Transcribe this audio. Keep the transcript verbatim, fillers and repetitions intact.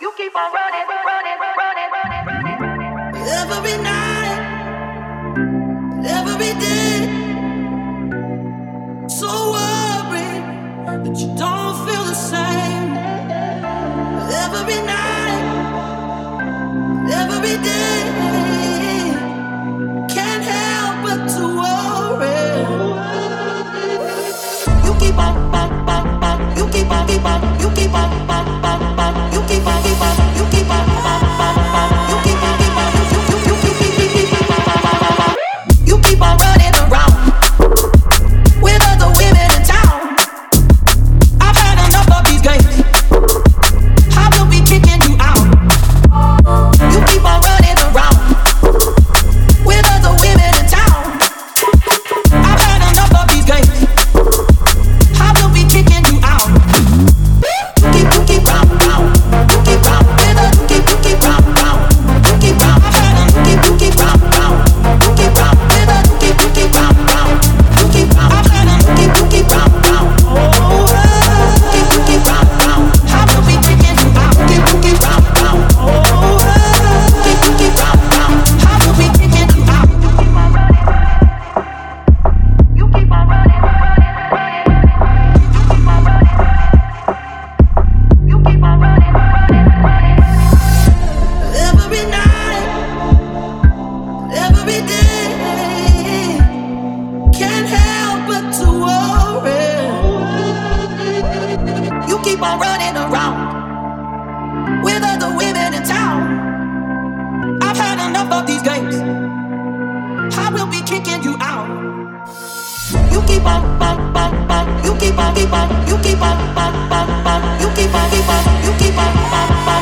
You keep on running, running, running, running, running. Every night, every day. So worried that you don't feel the same. Every night, every day. Can't help but to worry. You keep on, on, on, on. You keep on, keep on. You keep on, on, on, on. You keep on, keep on. You keep on, on, on, on. You keep on, keep on. You, you, you, you, you, keep, keep, keep, keep, on. You keep on running around with other women in town. I've had enough of these games. I will be kicking you out. You keep on running around with other women in town. I've had enough of these games. I will be kicking you out. You keep, you keep round, round. You keep round with us. You keep, you keep round, round. You keep round. I've had enough. You keep, you keep round, round. You keep round with us. You keep, you keep round, round. You keep round. I've had enough. You keep, you keep round, round. Oh, you keep, you keep round, round. I will be kicking you out. You keep, you keep round, round. Oh, you keep, you keep round, round. I will be kicking you out. You keep on running, running, running, running. You keep on running, running. You keep on running, running, running. Every night, every day, can't help but to worry. You keep on running around with other women in town. I've had enough of these games. I will be kicking you out. You keep on, on, on, on. You keep on, keep on. You keep on, on, on, on. You keep on, keep on. You keep on, on, on.